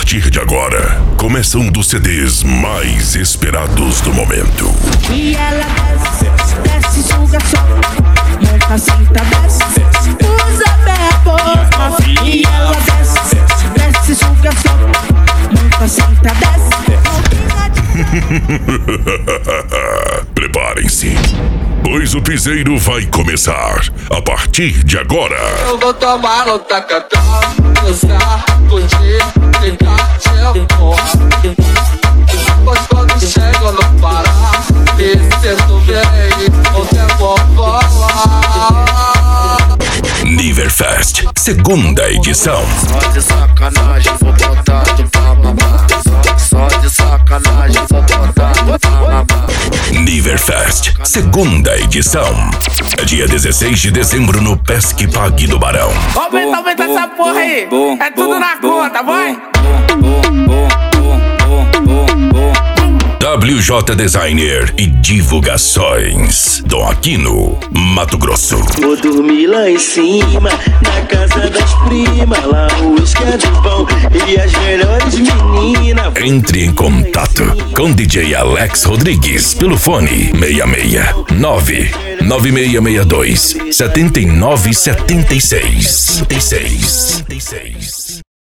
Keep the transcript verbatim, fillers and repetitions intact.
partir de agora, começa um dos C Ds mais esperados do momento. E ela desce, desce, suga só, monta, senta, desce, usa bebo. E ela desce, desce, suga só, monta, senta, desce. Preparem-se, pois o piseiro vai começar a partir de agora. Eu vou tomar no tacacá, dançar, curtir, tentar te empurrar. Pois quando chego no Pará, me sinto bem, o tempo voa. Niverfest, segunda edição. Só de sacanagem, vou botar tu pra mamar. Só de sacanagem, vou botar tu pra mamar. Niverfest, segunda edição. É dia dezesseis de dezembro no Pesque Pague do Barão. Aumenta, aumenta essa porra aí. É tudo na conta, vai. W J Designer e divulgações. Dom Aquino, Mato Grosso. Vou dormir lá em cima, na casa das primas. Lá o uísque é do bom e as melhores meninas. Entre em contato com D J Alex Rodrigues pelo fone seis seis nove nove seis seis dois sete nove sete seis.